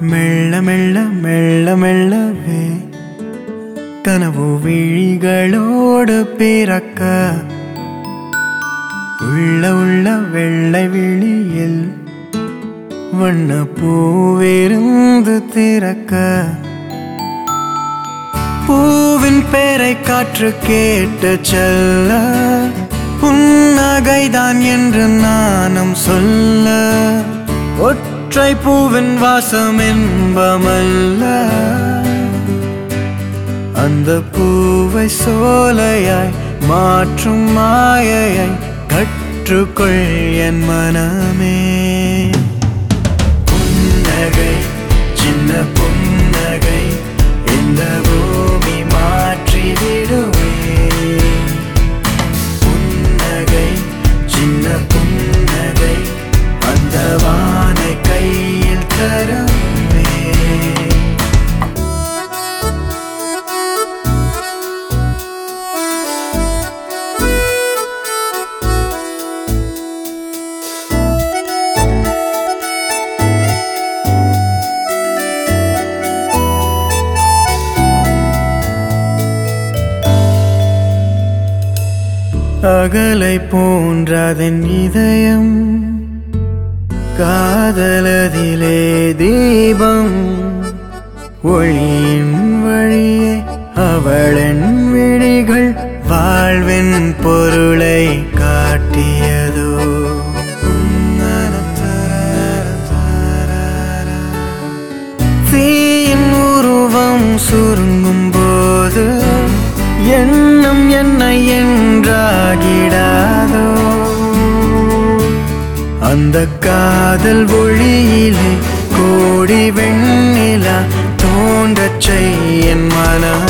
மெல்ல மெல்ல மெல்ல மெல்லவே கனவு விழிகளோடு பிறக்க உள்ள உள்ள வெள்ளை விழியில் வண்ண பூவிருந்து திறக்க பூவின் பேரை காற்று கேட்டு செல்ல புன்னகைதான் என்று நானும் சொல்ல ஒற்றை பூவின் வாசம் என்பமல்ல அந்த பூவை சோலையாய் மாற்றும் மாயையை கற்றுக்கொள் என் மனமே. புன்னகை சின்ன புன்னகை இந்த பூமி மாற்றிவிடுவே. புன்னகை சின்ன புன்னகை அந்த வானை கையில் தருவே. அகலை போன்றதன் இதயம் காதலதிலே தீபம் ஒளியின் வழியே அவளின் விழிகள் வாழ்வின் பொருளை காட்டியதோ. தீயின் உருவம் சுருங்கும் போது எண்ணம் என்ன என்றாகிடாதோ. அந்த காதல் ஒளியிலே கோடி வெண்ணிலா தோன்றச் செய்ய என் மனம்.